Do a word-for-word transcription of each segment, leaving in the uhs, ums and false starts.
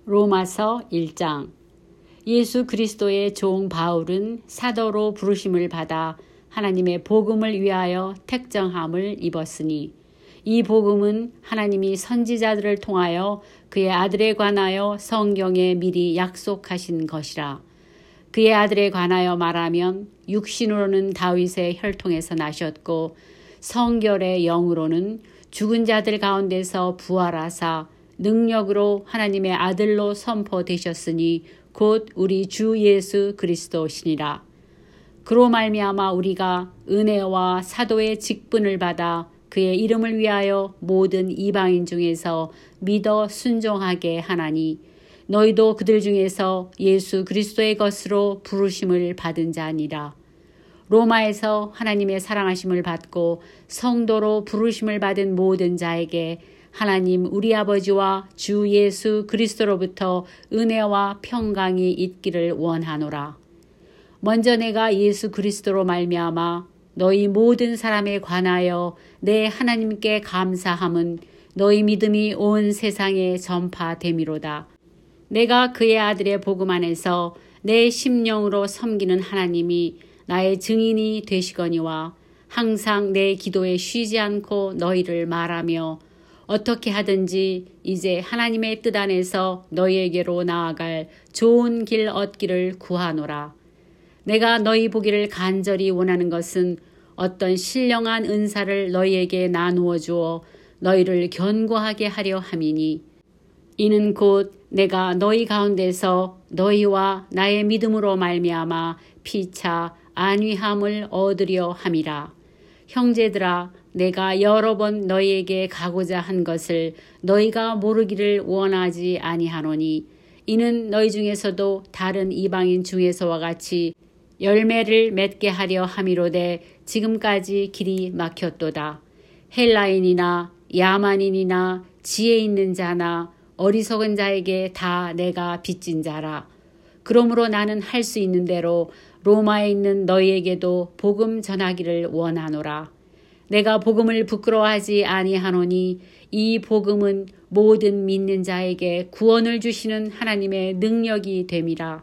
로마서 일 장. 예수 그리스도의 종 바울은 사도로 부르심을 받아 하나님의 복음을 위하여 택정함을 입었으니 이 복음은 하나님이 선지자들을 통하여 그의 아들에 관하여 성경에 미리 약속하신 것이라. 그의 아들에 관하여 말하면 육신으로는 다윗의 혈통에서 나셨고 성결의 영으로는 죽은 자들 가운데서 부활하사 능력으로 하나님의 아들로 선포되셨으니 곧 우리 주 예수 그리스도시니라. 그로 말미암아 우리가 은혜와 사도의 직분을 받아 그의 이름을 위하여 모든 이방인 중에서 믿어 순종하게 하나니 너희도 그들 중에서 예수 그리스도의 것으로 부르심을 받은 자니라. 로마에서 하나님의 사랑하심을 받고 성도로 부르심을 받은 모든 자에게 하나님 우리 아버지와 주 예수 그리스도로부터 은혜와 평강이 있기를 원하노라. 먼저 내가 예수 그리스도로 말미암아 너희 모든 사람에 관하여 내 하나님께 감사함은 너희 믿음이 온 세상에 전파됨이로다. 내가 그의 아들의 복음 안에서 내 심령으로 섬기는 하나님이 나의 증인이 되시거니와 항상 내 기도에 쉬지 않고 너희를 말하며 어떻게 하든지 이제 하나님의 뜻 안에서 너희에게로 나아갈 좋은 길 얻기를 구하노라. 내가 너희 보기를 간절히 원하는 것은 어떤 신령한 은사를 너희에게 나누어 주어 너희를 견고하게 하려 함이니 이는 곧 내가 너희 가운데서 너희와 나의 믿음으로 말미암아 피차 안위함을 얻으려 함이라. 형제들아, 내가 여러 번 너희에게 가고자 한 것을 너희가 모르기를 원하지 아니하노니 이는 너희 중에서도 다른 이방인 중에서와 같이 열매를 맺게 하려 함이로되 지금까지 길이 막혔도다. 헬라인이나 야만인이나 지혜 있는 자나 어리석은 자에게 다 내가 빚진 자라. 그러므로 나는 할 수 있는 대로 로마에 있는 너희에게도 복음 전하기를 원하노라. 내가 복음을 부끄러워하지 아니하노니 이 복음은 모든 믿는 자에게 구원을 주시는 하나님의 능력이 됨이라.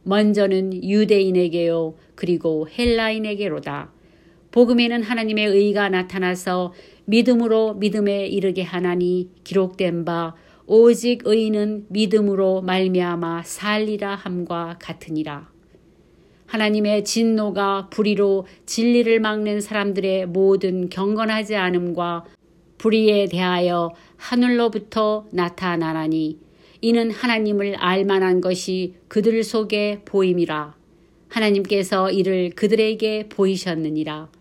먼저는 유대인에게요 그리고 헬라인에게로다. 복음에는 하나님의 의가 나타나서 믿음으로 믿음에 이르게 하나니 기록된 바 오직 의인은 믿음으로 말미암아 살리라 함과 같으니라. 하나님의 진노가 불의로 진리를 막는 사람들의 모든 경건하지 않음과 불의에 대하여 하늘로부터 나타나나니 이는 하나님을 알만한 것이 그들 속에 보임이라. 하나님께서 이를 그들에게 보이셨느니라.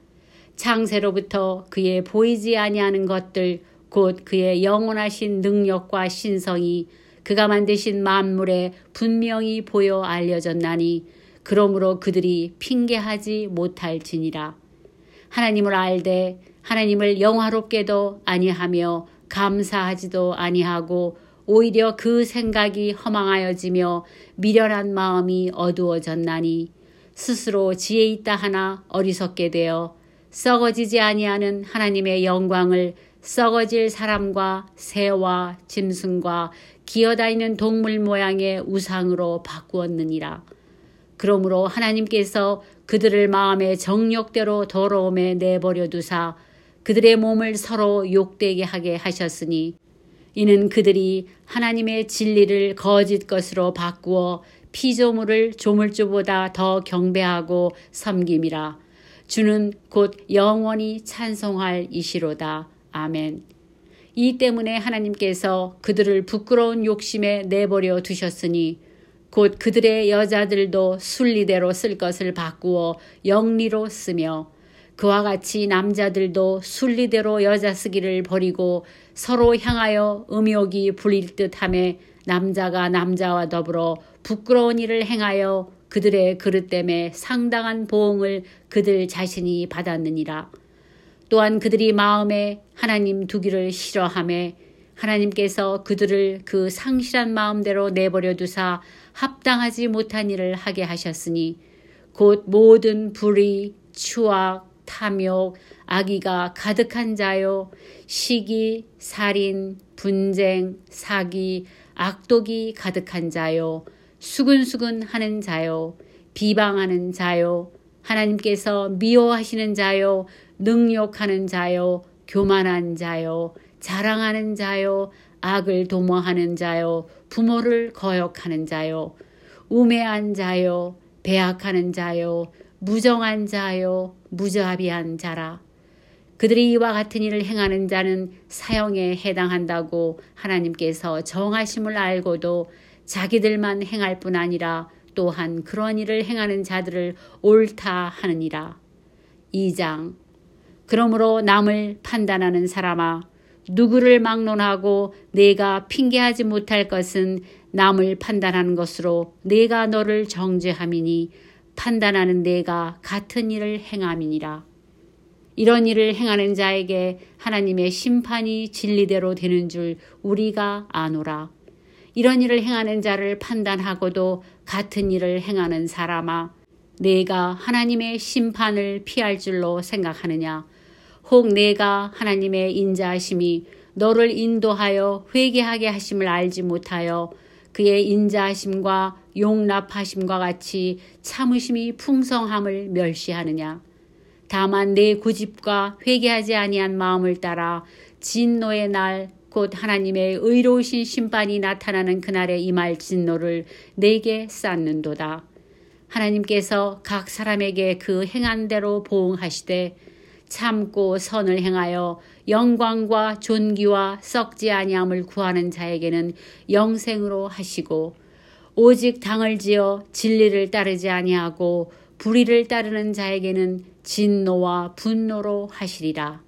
창세로부터 그의 보이지 아니하는 것들 곧 그의 영원하신 능력과 신성이 그가 만드신 만물에 분명히 보여 알려졌나니 그러므로 그들이 핑계하지 못할지니라. 하나님을 알되 하나님을 영화롭게도 아니하며 감사하지도 아니하고 오히려 그 생각이 허망하여지며 미련한 마음이 어두워졌나니 스스로 지혜 있다 하나 어리석게 되어 썩어지지 아니하는 하나님의 영광을 썩어질 사람과 새와 짐승과 기어다니는 동물 모양의 우상으로 바꾸었느니라. 그러므로 하나님께서 그들을 마음의 정욕대로 더러움에 내버려 두사 그들의 몸을 서로 욕되게 하게 하셨으니 이는 그들이 하나님의 진리를 거짓 것으로 바꾸어 피조물을 조물주보다 더 경배하고 섬김이라. 주는 곧 영원히 찬송할 이시로다. 아멘. 이 때문에 하나님께서 그들을 부끄러운 욕심에 내버려 두셨으니 곧 그들의 여자들도 순리대로 쓸 것을 바꾸어 영리로 쓰며 그와 같이 남자들도 순리대로 여자 쓰기를 버리고 서로 향하여 음욕이 불릴 듯하며 남자가 남자와 더불어 부끄러운 일을 행하여 그들의 그릇됨에 상당한 보응을 그들 자신이 받았느니라. 또한 그들이 마음에 하나님 두기를 싫어하며 하나님께서 그들을 그 상실한 마음대로 내버려 두사 합당하지 못한 일을 하게 하셨으니 곧 모든 불의, 추악, 탐욕, 악의가 가득한 자요 시기, 살인, 분쟁, 사기, 악독이 가득한 자요, 수근수근 하는 자요, 비방하는 자요, 하나님께서 미워하시는 자요, 능욕하는 자요, 교만한 자요, 자랑하는 자요, 악을 도모하는 자요, 부모를 거역하는 자요, 우매한 자요, 배악하는 자요, 무정한 자요, 무자비한 자라. 그들이 이와 같은 일을 행하는 자는 사형에 해당한다고 하나님께서 정하심을 알고도 자기들만 행할 뿐 아니라 또한 그런 일을 행하는 자들을 옳다 하느니라. 이 장. 그러므로 남을 판단하는 사람아, 누구를 막론하고 내가 핑계하지 못할 것은 남을 판단하는 것으로 내가 너를 정죄함이니 판단하는 내가 같은 일을 행함이니라. 이런 일을 행하는 자에게 하나님의 심판이 진리대로 되는 줄 우리가 아노라. 이런 일을 행하는 자를 판단하고도 같은 일을 행하는 사람아, 내가 하나님의 심판을 피할 줄로 생각하느냐? 혹 내가 하나님의 인자하심이 너를 인도하여 회개하게 하심을 알지 못하여 그의 인자하심과 용납하심과 같이 참으심이 풍성함을 멸시하느냐? 다만 내 고집과 회개하지 아니한 마음을 따라 진노의 날 곧 하나님의 의로우신 심판이 나타나는 그날에 임할 진노를 내게 쌓는도다. 하나님께서 각 사람에게 그 행한 대로 보응하시되 참고 선을 행하여 영광과 존귀와 썩지 아니함을 구하는 자에게는 영생으로 하시고, 오직 당을 지어 진리를 따르지 아니하고 불의를 따르는 자에게는 진노와 분노로 하시리라.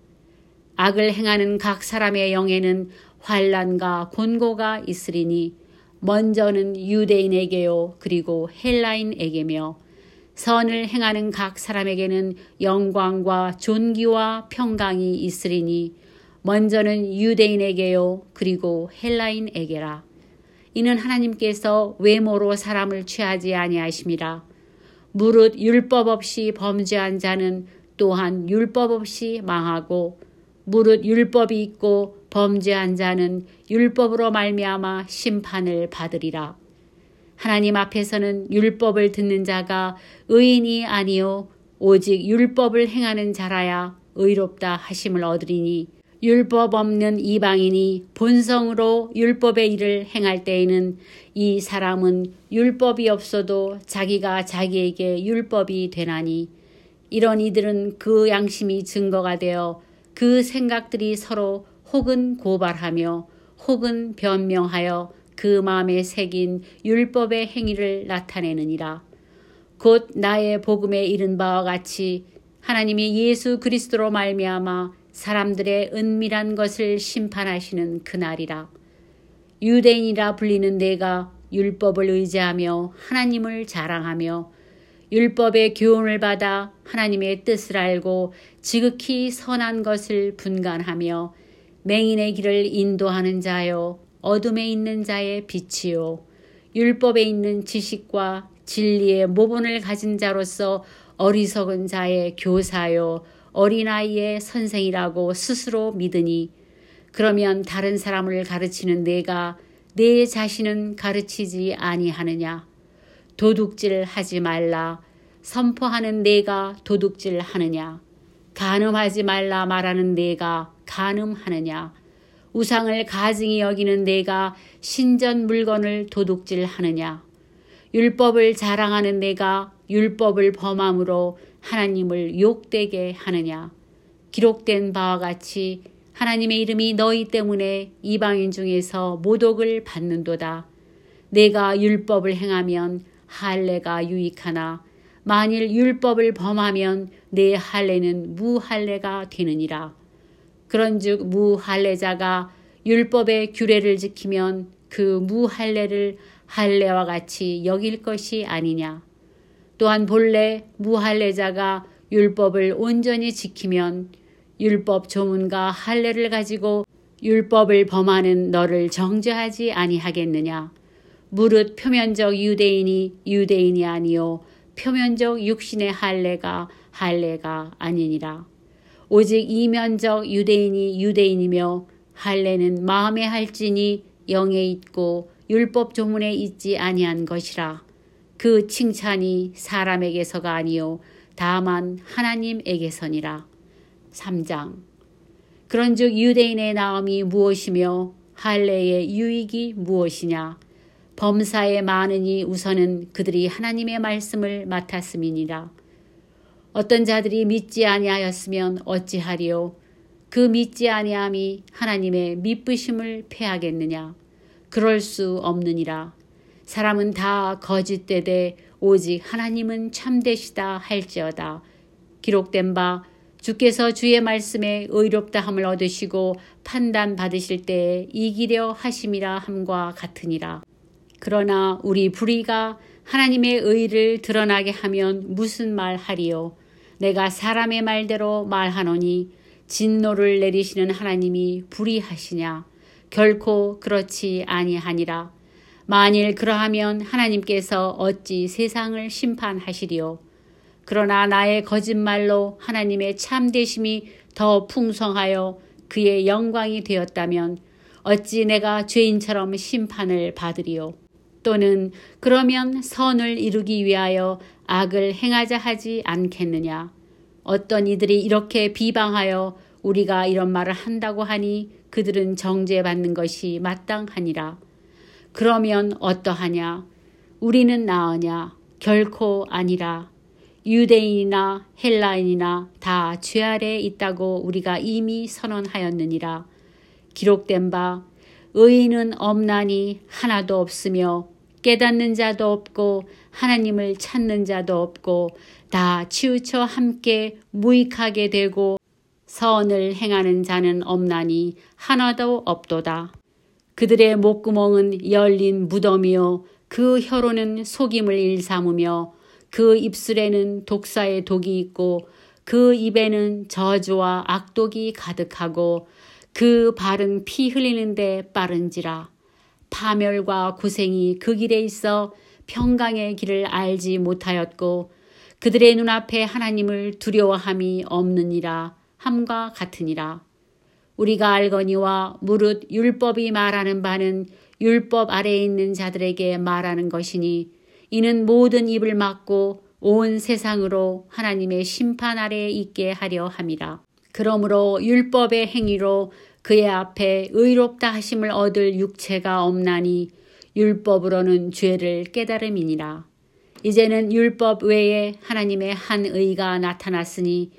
악을 행하는 각 사람의 영에는 환난과 곤고가 있으리니 먼저는 유대인에게요 그리고 헬라인에게며, 선을 행하는 각 사람에게는 영광과 존귀와 평강이 있으리니 먼저는 유대인에게요 그리고 헬라인에게라. 이는 하나님께서 외모로 사람을 취하지 아니하심이라. 무릇 율법 없이 범죄한 자는 또한 율법 없이 망하고, 무릇 율법이 있고 범죄한 자는 율법으로 말미암아 심판을 받으리라. 하나님 앞에서는 율법을 듣는 자가 의인이 아니요 오직 율법을 행하는 자라야 의롭다 하심을 얻으리니, 율법 없는 이방인이 본성으로 율법의 일을 행할 때에는 이 사람은 율법이 없어도 자기가 자기에게 율법이 되나니, 이런 이들은 그 양심이 증거가 되어 그 생각들이 서로 혹은 고발하며 혹은 변명하여 그 마음에 새긴 율법의 행위를 나타내느니라. 곧 나의 복음에 이른 바와 같이 하나님이 예수 그리스도로 말미암아 사람들의 은밀한 것을 심판하시는 그날이라. 유대인이라 불리는 내가 율법을 의지하며 하나님을 자랑하며 율법의 교훈을 받아 하나님의 뜻을 알고 지극히 선한 것을 분간하며 맹인의 길을 인도하는 자요 어둠에 있는 자의 빛이요 율법에 있는 지식과 진리의 모본을 가진 자로서 어리석은 자의 교사요 어린아이의 선생이라고 스스로 믿으니, 그러면 다른 사람을 가르치는 내가 내 자신은 가르치지 아니하느냐? 도둑질 하지 말라 선포하는 내가 도둑질 하느냐? 간음하지 말라 말하는 내가 간음하느냐? 우상을 가증히 여기는 내가 신전 물건을 도둑질 하느냐? 율법을 자랑하는 내가 율법을 범함으로 하나님을 욕되게 하느냐? 기록된 바와 같이 하나님의 이름이 너희 때문에 이방인 중에서 모독을 받는도다. 내가 율법을 행하면 할례가 유익하나 만일 율법을 범하면 내 할례는 무할례가 되느니라. 그런즉 무할례자가 율법의 규례를 지키면 그 무할례를 할례와 같이 여길 것이 아니냐. 또한 본래 무할례자가 율법을 온전히 지키면 율법 조문과 할례를 가지고 율법을 범하는 너를 정죄하지 아니하겠느냐. 무릇 표면적 유대인이 유대인이 아니요 표면적 육신의 할례가 할례가 아니니라. 오직 이면적 유대인이 유대인이며 할례는 마음에 할지니 영에 있고 율법 조문에 있지 아니한 것이라. 그 칭찬이 사람에게서가 아니요 다만 하나님에게서니라. 삼 장. 그런즉 유대인의 나음이 무엇이며 할례의 유익이 무엇이냐. 범사에 많으니 우선은 그들이 하나님의 말씀을 맡았음이니라. 어떤 자들이 믿지 아니하였으면 어찌하리요. 그 믿지 아니함이 하나님의 미쁘심을 패하겠느냐. 그럴 수 없느니라. 사람은 다 거짓되되 오직 하나님은 참되시다 할지어다. 기록된 바 주께서 주의 말씀에 의롭다함을 얻으시고 판단받으실 때에 이기려 하심이라 함과 같으니라. 그러나 우리 불의가 하나님의 의를 드러나게 하면 무슨 말 하리요. 내가 사람의 말대로 말하노니 진노를 내리시는 하나님이 불의하시냐. 결코 그렇지 아니하니라. 만일 그러하면 하나님께서 어찌 세상을 심판하시리요. 그러나 나의 거짓말로 하나님의 참되심이 더 풍성하여 그의 영광이 되었다면 어찌 내가 죄인처럼 심판을 받으리요. 또는 그러면 선을 이루기 위하여 악을 행하자 하지 않겠느냐. 어떤 이들이 이렇게 비방하여 우리가 이런 말을 한다고 하니 그들은 정죄받는 것이 마땅하니라. 그러면 어떠하냐. 우리는 나으냐. 결코 아니라. 유대인이나 헬라인이나 다 죄 아래 있다고 우리가 이미 선언하였느니라. 기록된 바 의인은 없나니 하나도 없으며 깨닫는 자도 없고 하나님을 찾는 자도 없고 다 치우쳐 함께 무익하게 되고 선을 행하는 자는 없나니 하나도 없도다. 그들의 목구멍은 열린 무덤이요 그 혀로는 속임을 일삼으며 그 입술에는 독사의 독이 있고 그 입에는 저주와 악독이 가득하고 그 발은 피 흘리는데 빠른지라. 파멸과 고생이 그 길에 있어 평강의 길을 알지 못하였고 그들의 눈앞에 하나님을 두려워함이 없느니라 함과 같으니라. 우리가 알거니와 무릇 율법이 말하는 바는 율법 아래에 있는 자들에게 말하는 것이니 이는 모든 입을 막고 온 세상으로 하나님의 심판 아래에 있게 하려 함이라. 그러므로 율법의 행위로 그의 앞에 의롭다 하심을 얻을 육체가 없나니 율법으로는 죄를 깨달음이니라. 이제는 율법 외에 하나님의 한 의가 나타났으니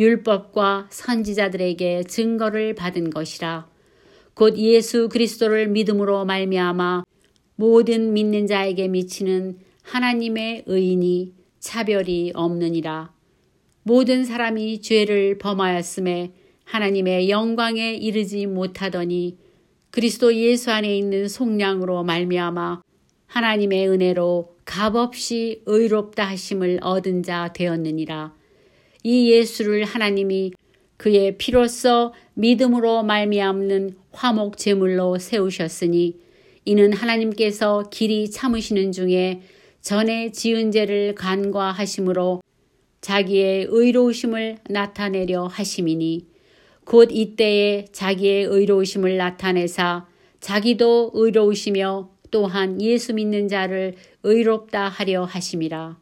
율법과 선지자들에게 증거를 받은 것이라. 곧 예수 그리스도를 믿음으로 말미암아 모든 믿는 자에게 미치는 하나님의 의인이 차별이 없느니라. 모든 사람이 죄를 범하였음에 하나님의 영광에 이르지 못하더니 그리스도 예수 안에 있는 속량으로 말미암아 하나님의 은혜로 값없이 의롭다 하심을 얻은 자 되었느니라. 이 예수를 하나님이 그의 피로써 믿음으로 말미암는 화목 제물로 세우셨으니 이는 하나님께서 길이 참으시는 중에 전에 지은 죄를 간과하심으로 자기의 의로우심을 나타내려 하심이니 곧 이때에 자기의 의로우심을 나타내사 자기도 의로우시며 또한 예수 믿는 자를 의롭다 하려 하심이라.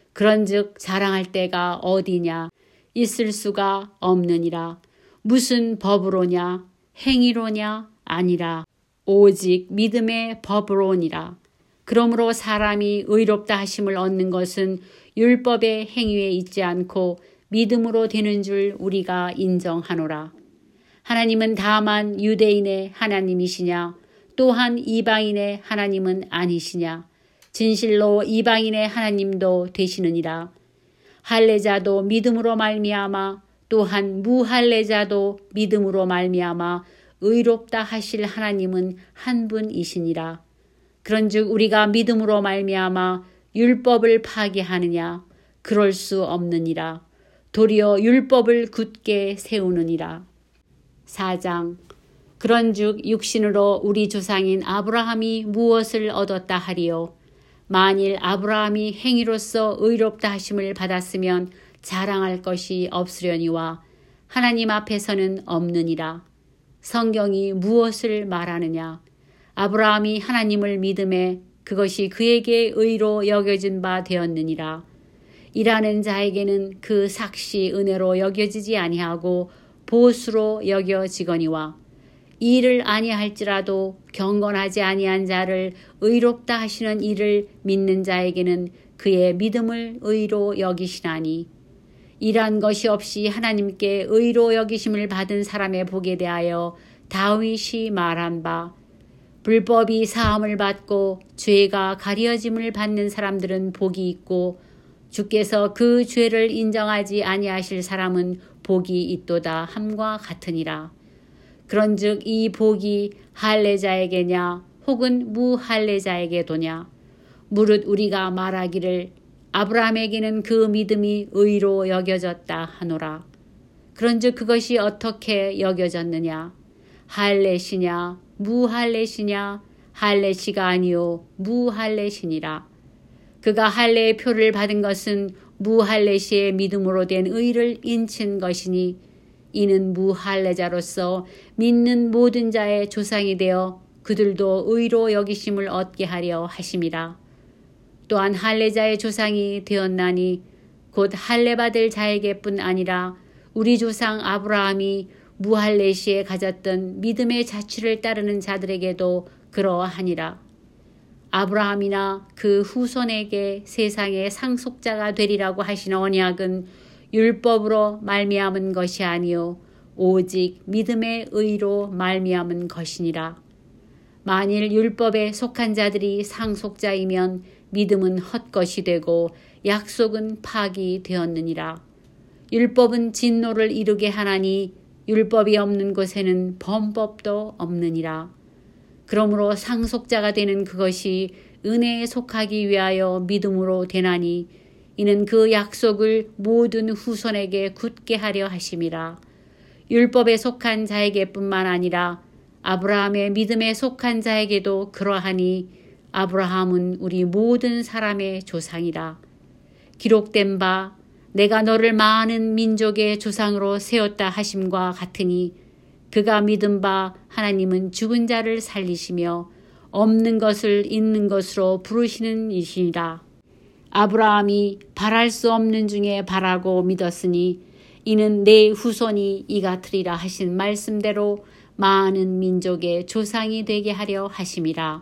그런즉 자랑할 때가 어디냐. 있을 수가 없느니라. 무슨 법으로냐. 행위로냐. 아니라 오직 믿음의 법으로니라. 그러므로 사람이 의롭다 하심을 얻는 것은 율법의 행위에 있지 않고 믿음으로 되는 줄 우리가 인정하노라. 하나님은 다만 유대인의 하나님이시냐. 또한 이방인의 하나님은 아니시냐. 진실로 이방인의 하나님도 되시느니라. 할례자도 믿음으로 말미암아 또한 무할례자도 믿음으로 말미암아 의롭다 하실 하나님은 한 분이시니라. 그런즉 우리가 믿음으로 말미암아 율법을 파기하느냐. 그럴 수 없느니라. 도리어 율법을 굳게 세우느니라. 사 장. 그런즉 육신으로 우리 조상인 아브라함이 무엇을 얻었다 하리요. 만일 아브라함이 행위로서 의롭다 하심을 받았으면 자랑할 것이 없으려니와 하나님 앞에서는 없느니라. 성경이 무엇을 말하느냐. 아브라함이 하나님을 믿음에 그것이 그에게 의로 여겨진 바 되었느니라. 일하는 자에게는 그 삭시 은혜로 여겨지지 아니하고 보수로 여겨지거니와 일을 아니할지라도 경건하지 아니한 자를 의롭다 하시는 이를 믿는 자에게는 그의 믿음을 의로 여기시나니 일한 것이 없이 하나님께 의로 여기심을 받은 사람의 복에 대하여 다윗이 말한 바 불법이 사함을 받고 죄가 가려짐을 받는 사람들은 복이 있고 주께서 그 죄를 인정하지 아니하실 사람은 복이 있도다 함과 같으니라. 그런즉 이 복이 할례자에게냐 혹은 무할례자에게도냐 무릇 우리가 말하기를 아브라함에게는 그 믿음이 의로 여겨졌다 하노라. 그런즉 그것이 어떻게 여겨졌느냐 할례시냐 무할례시냐 할례시가 아니요 무할례시니라. 그가 할례의 표를 받은 것은 무할례시의 믿음으로 된 의를 인친 것이니 이는 무할례자로서 믿는 모든 자의 조상이 되어 그들도 의로 여기심을 얻게 하려 하심이라. 또한 할례자의 조상이 되었나니 곧 할례받을 자에게뿐 아니라 우리 조상 아브라함이 무할례시에 가졌던 믿음의 자취를 따르는 자들에게도 그러하니라. 아브라함이나 그 후손에게 세상의 상속자가 되리라고 하신 언약은 율법으로 말미암은 것이 아니요 오직 믿음의 의로 말미암은 것이니라. 만일 율법에 속한 자들이 상속자이면 믿음은 헛것이 되고 약속은 파기 되었느니라. 율법은 진노를 이루게 하나니 율법이 없는 곳에는 범법도 없느니라. 그러므로 상속자가 되는 그것이 은혜에 속하기 위하여 믿음으로 되나니 이는 그 약속을 모든 후손에게 굳게 하려 하심이라. 율법에 속한 자에게뿐만 아니라 아브라함의 믿음에 속한 자에게도 그러하니 아브라함은 우리 모든 사람의 조상이라. 기록된 바 내가 너를 많은 민족의 조상으로 세웠다 하심과 같으니 그가 믿은 바 하나님은 죽은 자를 살리시며 없는 것을 있는 것으로 부르시는 이시니라. 아브라함이 바랄 수 없는 중에 바라고 믿었으니 이는 내 후손이 이 같으리라 하신 말씀대로 많은 민족의 조상이 되게 하려 하심이라.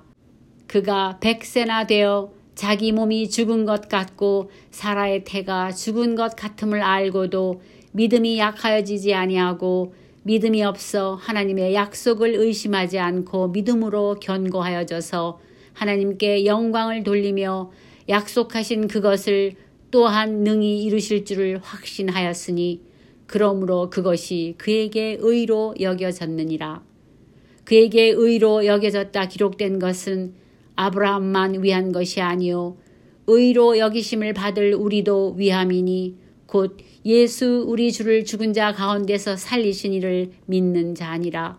그가 백세나 되어 자기 몸이 죽은 것 같고 사라의 태가 죽은 것 같음을 알고도 믿음이 약하여지지 아니하고 믿음이 없어 하나님의 약속을 의심하지 않고 믿음으로 견고하여져서 하나님께 영광을 돌리며 약속하신 그것을 또한 능히 이루실 줄을 확신하였으니 그러므로 그것이 그에게 의로 여겨졌느니라. 그에게 의로 여겨졌다 기록된 것은 아브라함만 위한 것이 아니요 의로 여기심을 받을 우리도 위함이니 곧 예수 우리 주를 죽은 자 가운데서 살리신 이를 믿는 자니라.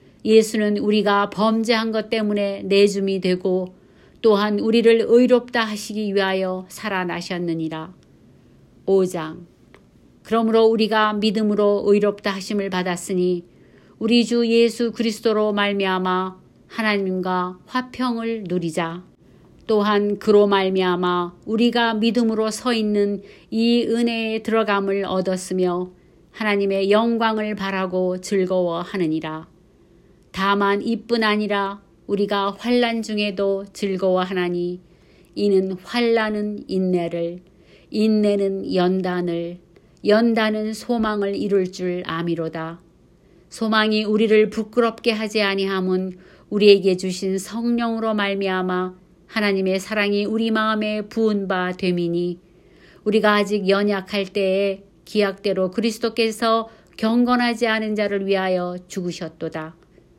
예수는 우리가 범죄한 것 때문에 내줌이 되고 또한 우리를 의롭다 하시기 위하여 살아나셨느니라. 오 장. 그러므로 우리가 믿음으로 의롭다 하심을 받았으니 우리 주 예수 그리스도로 말미암아 하나님과 화평을 누리자. 또한 그로 말미암아 우리가 믿음으로 서 있는 이 은혜에 들어감을 얻었으며 하나님의 영광을 바라고 즐거워하느니라. 다만 이뿐 아니라 우리가 환난 중에도 즐거워하나니 이는 환난은 인내를, 인내는 연단을, 연단은 소망을 이룰 줄 아미로다. 소망이 우리를 부끄럽게 하지 아니함은 우리에게 주신 성령으로 말미암아 하나님의 사랑이 우리 마음에 부은 바 됨이니 우리가 아직 연약할 때에 기약대로 그리스도께서 경건하지 않은 자를 위하여 죽으셨도다.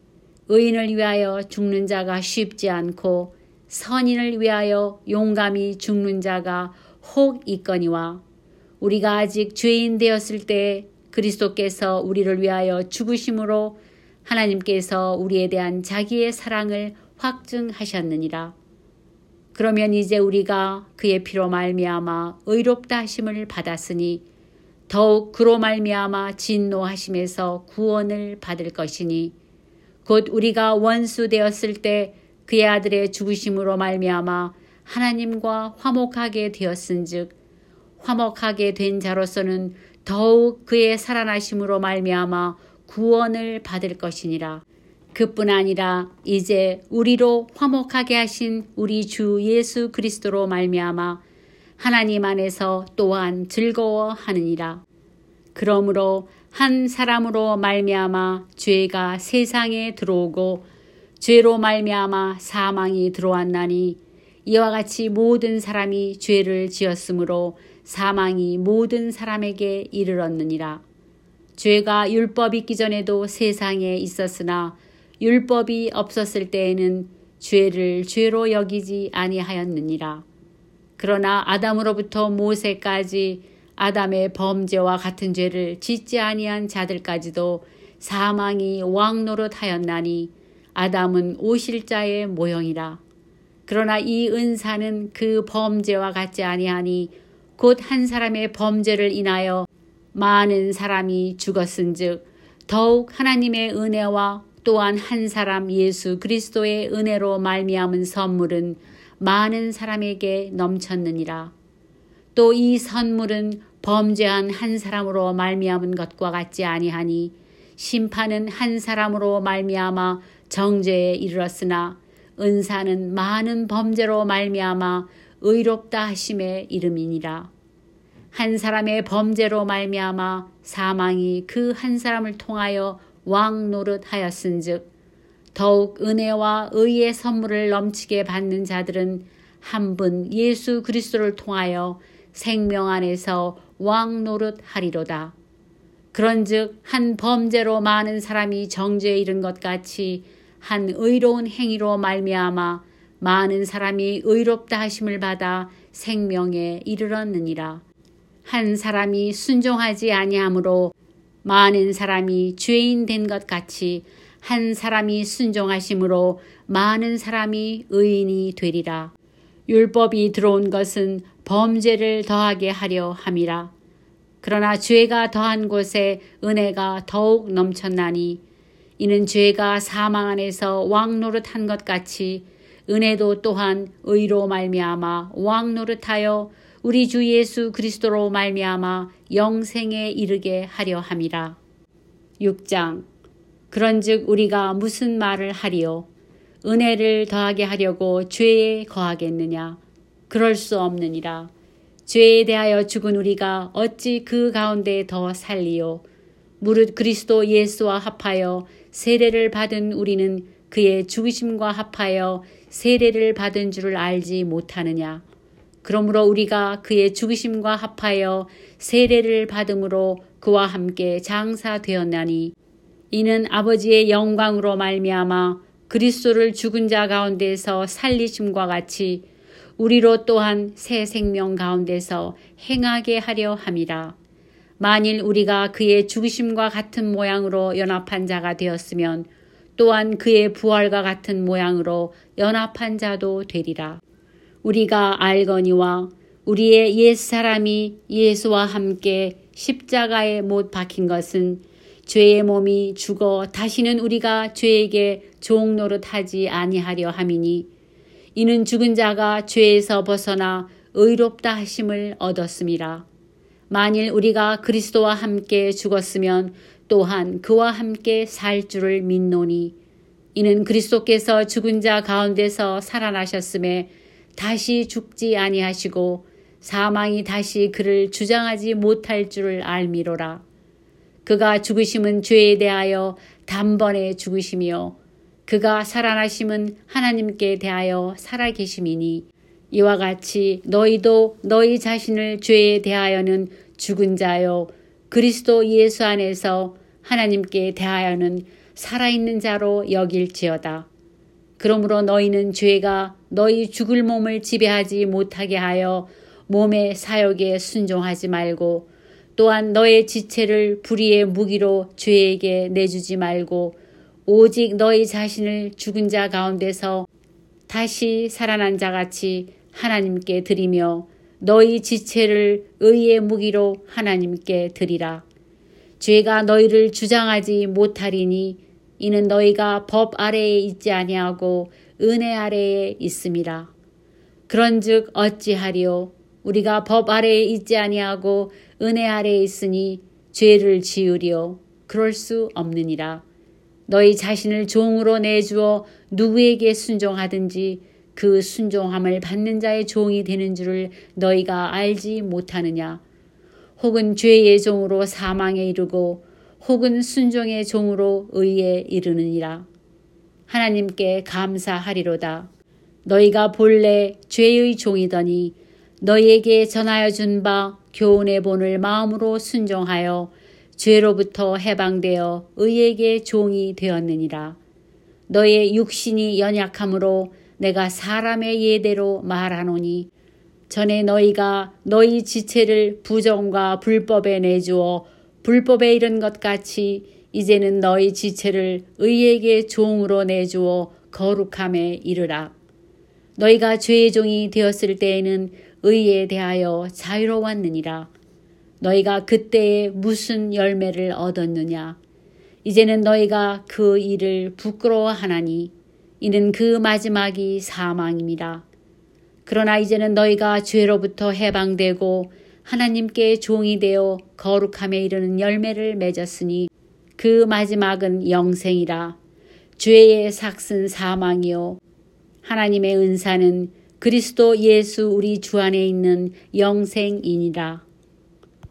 의인을 위하여 죽는 자가 쉽지 않고 선인을 위하여 용감히 죽는 자가 혹 있거니와 우리가 아직 죄인 되었을 때 그리스도께서 우리를 위하여 죽으심으로 하나님께서 우리에 대한 자기의 사랑을 확증하셨느니라. 그러면 이제 우리가 그의 피로 말미암아 의롭다 하심을 받았으니 더욱 그로 말미암아 진노하심에서 구원을 받을 것이니 곧 우리가 원수 되었을 때 그의 아들의 죽으심으로 말미암아 하나님과 화목하게 되었은즉 화목하게 된 자로서는 더욱 그의 살아나심으로 말미암아 구원을 받을 것이니라. 그뿐 아니라 이제 우리로 화목하게 하신 우리 주 예수 그리스도로 말미암아 하나님 안에서 또한 즐거워하느니라. 그러므로 한 사람으로 말미암아 죄가 세상에 들어오고 죄로 말미암아 사망이 들어왔나니 이와 같이 모든 사람이 죄를 지었으므로 사망이 모든 사람에게 이르렀느니라. 죄가 율법 있기 전에도 세상에 있었으나 율법이 없었을 때에는 죄를 죄로 여기지 아니하였느니라. 그러나 아담으로부터 모세까지 아담의 범죄와 같은 죄를 짓지 아니한 자들까지도 사망이 왕노릇하였나니 아담은 오실자의 모형이라. 그러나 이 은사는 그 범죄와 같지 아니하니 곧 한 사람의 범죄를 인하여 많은 사람이 죽었은즉 더욱 하나님의 은혜와 또한 한 사람 예수 그리스도의 은혜로 말미암은 선물은 많은 사람에게 넘쳤느니라. 또 이 선물은 범죄한 한 사람으로 말미암은 것과 같지 아니하니 심판은 한 사람으로 말미암아 정죄에 이르렀으나 은사는 많은 범죄로 말미암아 의롭다 하심에 이름이니라. 한 사람의 범죄로 말미암아 사망이 그 한 사람을 통하여 왕노릇하였은즉 더욱 은혜와 의의 선물을 넘치게 받는 자들은 한 분 예수 그리스도를 통하여 생명 안에서 왕노릇하리로다. 그런즉 한 범죄로 많은 사람이 정죄에 이른 것 같이 한 의로운 행위로 말미암아 많은 사람이 의롭다 하심을 받아 생명에 이르렀느니라. 한 사람이 순종하지 아니하므로 많은 사람이 죄인 된 것 같이 한 사람이 순종하심으로 많은 사람이 의인이 되리라. 율법이 들어온 것은 범죄를 더하게 하려 함이라. 그러나 죄가 더한 곳에 은혜가 더욱 넘쳤나니 이는 죄가 사망 안에서 왕노릇한 것 같이 은혜도 또한 의로 말미암아 왕노릇하여 우리 주 예수 그리스도로 말미암아 영생에 이르게 하려 함이라. 육 장. 그런즉 우리가 무슨 말을 하리요? 은혜를 더하게 하려고 죄에 거하겠느냐? 그럴 수 없느니라. 죄에 대하여 죽은 우리가 어찌 그 가운데 더 살리요? 무릇 그리스도 예수와 합하여 세례를 받은 우리는 그의 죽으심과 합하여 세례를 받은 줄을 알지 못하느냐? 그러므로 우리가 그의 죽으심과 합하여 세례를 받음으로 그와 함께 장사되었나니 이는 아버지의 영광으로 말미암아 그리스도를 죽은 자 가운데서 살리심과 같이 우리로 또한 새 생명 가운데서 행하게 하려 함이라. 만일 우리가 그의 죽으심과 같은 모양으로 연합한 자가 되었으면 또한 그의 부활과 같은 모양으로 연합한 자도 되리라. 우리가 알거니와 우리의 옛사람이 예수와 함께 십자가에 못 박힌 것은 죄의 몸이 죽어 다시는 우리가 죄에게 종노릇하지 아니하려 함이니 이는 죽은 자가 죄에서 벗어나 의롭다 하심을 얻었음이라. 만일 우리가 그리스도와 함께 죽었으면 또한 그와 함께 살 줄을 믿노니 이는 그리스도께서 죽은 자 가운데서 살아나셨음에 다시 죽지 아니하시고 사망이 다시 그를 주장하지 못할 줄을 알미로라. 그가 죽으심은 죄에 대하여 단번에 죽으심이요 그가 살아나심은 하나님께 대하여 살아계심이니 이와 같이 너희도 너희 자신을 죄에 대하여는 죽은 자요 그리스도 예수 안에서 하나님께 대하여는 살아있는 자로 여길지어다. 그러므로 너희는 죄가 너희 죽을 몸을 지배하지 못하게 하여 몸의 사욕에 순종하지 말고 또한 너의 지체를 불의의 무기로 죄에게 내주지 말고 오직 너희 자신을 죽은 자 가운데서 다시 살아난 자같이 하나님께 드리며 너희 지체를 의의 무기로 하나님께 드리라. 죄가 너희를 주장하지 못하리니 이는 너희가 법 아래에 있지 아니하고 은혜 아래에 있음이라. 그런즉 어찌하리요? 우리가 법 아래에 있지 아니하고 은혜 아래에 있으니 죄를 지으리요? 그럴 수 없느니라. 너희 자신을 종으로 내주어 누구에게 순종하든지 그 순종함을 받는 자의 종이 되는 줄을 너희가 알지 못하느냐? 혹은 죄의 종으로 사망에 이르고 혹은 순종의 종으로 의에 이르느니라. 하나님께 감사하리로다. 너희가 본래 죄의 종이더니 너희에게 전하여 준 바 교훈의 본을 마음으로 순종하여 죄로부터 해방되어 의에게 종이 되었느니라. 너의 육신이 연약함으로 내가 사람의 예대로 말하노니 전에 너희가 너희 지체를 부정과 불법에 내주어 불법에 이른 것 같이 이제는 너희 지체를 의에게 종으로 내주어 거룩함에 이르라. 너희가 죄의 종이 되었을 때에는 의에 대하여 자유로웠느니라. 너희가 그때에 무슨 열매를 얻었느냐? 이제는 너희가 그 일을 부끄러워하나니 이는 그 마지막이 사망임이라. 그러나 이제는 너희가 죄로부터 해방되고 하나님께 종이 되어 거룩함에 이르는 열매를 맺었으니 그 마지막은 영생이라. 죄의 삭은 사망이요 하나님의 은사는 그리스도 예수 우리 주 안에 있는 영생이니라.